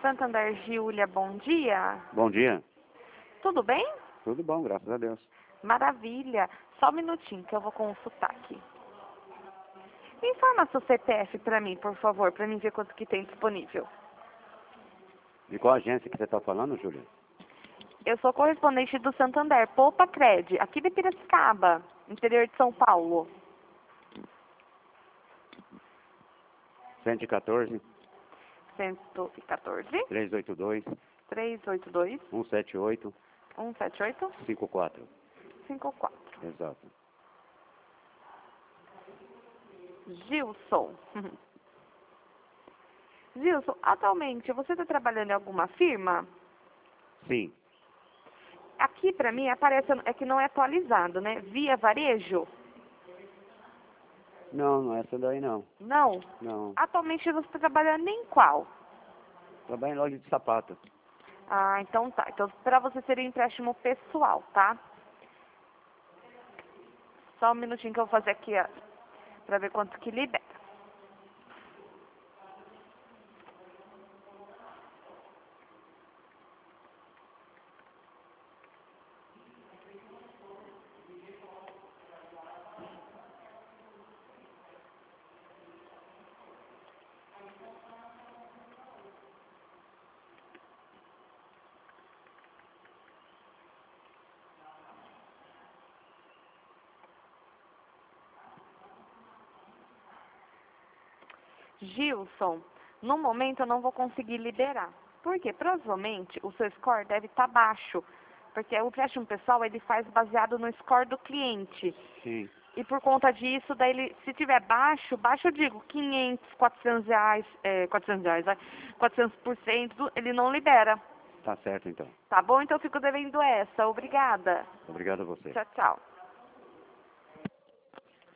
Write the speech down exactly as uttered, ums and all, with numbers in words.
Santander, Giulia, bom dia. Bom dia. Tudo bem? Tudo bom, graças a Deus. Maravilha. Só um minutinho que eu vou consultar aqui. Informa seu C P F para mim, por favor, para mim ver quanto que tem disponível. De qual agência que você está falando, Júlia? Eu sou correspondente do Santander, Poupa Cred, aqui de Piracicaba, interior de São Paulo. cento e quatorze, cento e quatorze, trezentos e oitenta e dois, trezentos e oitenta e dois, cento e setenta e oito, cento e setenta e oito, cinquenta e quatro. cinquenta e quatro. Exato. Gilson. Gilson, atualmente você está trabalhando em alguma firma? Sim. Aqui para mim aparece, é que não é atualizado, né? Via Varejo? Não, não é essa daí não. Não. Não. Atualmente você está trabalhando em qual? Trabalho em loja de sapato. Ah, então tá. Então para você seria empréstimo pessoal, tá? Só um minutinho que eu vou fazer aqui para ver quanto que libera. Gilson, no momento eu não vou conseguir liberar. Por quê? Provavelmente o seu score deve estar baixo, porque o empréstimo pessoal ele faz baseado no score do cliente. Sim. E por conta disso, daí ele, se tiver baixo, baixo eu digo quinhentos, quatrocentos reais, é, quatrocentos reais, vai, quatrocentos por cento, ele não libera. Tá certo então. Tá bom? Então eu fico devendo essa. Obrigada. Obrigado a você. Tchau, tchau.